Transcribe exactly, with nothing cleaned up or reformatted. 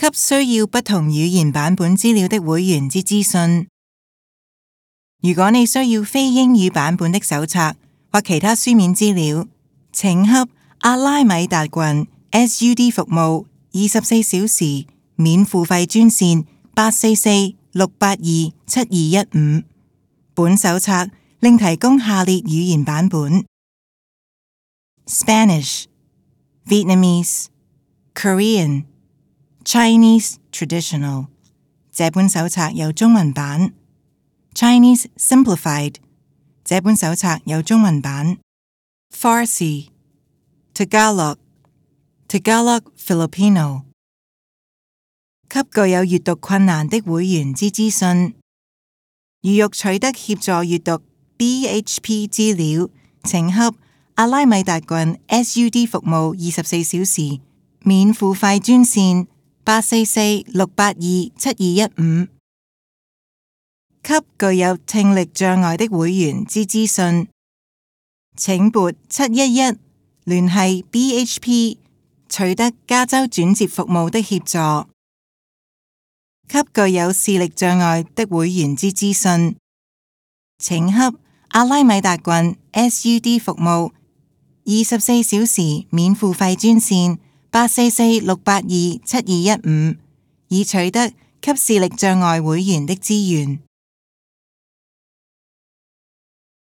給需要不同語言版本資料的會員之資訊。如果你需要非英語版本的手冊或其他書面資料，請洽阿拉米達郡 S U D 服務二十四小時免付費專線八四四六八二七二一五。本手冊另提供下列語言版本 ：Spanish、Vietnamese、Korean、Chinese Traditional。這本手冊有中文版。Chinese Simplified。這本手冊有中文版。Farsi、Tagalog、Tagalog Filipino。給具有閱讀困難的會員之資訊。如欲取得協助閱讀 B H P 資料，請洽阿拉米達郡 S U D 服務二十四小時免付費專線八四四六八二七二一五。給具有聽力障礙的會員之資訊，請撥七一一聯繫 B H P 取得加州轉接服務的協助。給具有視力障礙的會員之資訊，請洽阿拉米達郡 S U D 服務二十四小時免付費專線八四四六八二七二一五，以取得給視力障礙會員的資源。